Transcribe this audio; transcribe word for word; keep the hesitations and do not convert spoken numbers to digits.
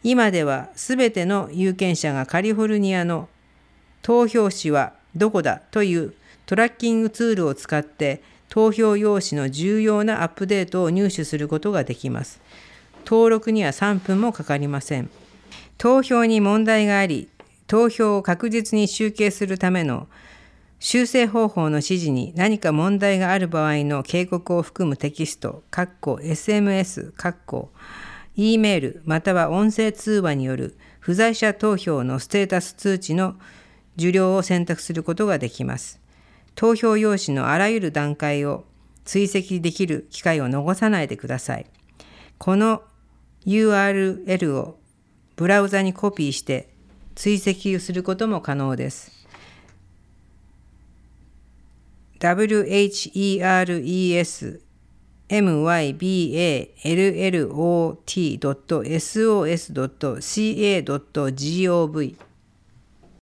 今ではすべての有権者がカリフォルニアの投票紙はどこだというトラッキングツールを使って投票用紙の重要なアップデートを入手することができます。登録にはさんぷんもかかりません。投票に問題があり、投票を確実に集計するための修正方法の指示に何か問題がある場合の警告を含むテキスト、エスエムエス、E メールまたは音声通話による不在者投票のステータス通知の受領を選択することができます。投票用紙のあらゆる段階を追跡できる機会を逃さないでください。この ユーアールエル をブラウザにコピーして追跡することも可能です。ダブリューエイチイーアールイーエスエムワイビーエーエルエルオーティードットエスオーエスドットシーエードットゴブ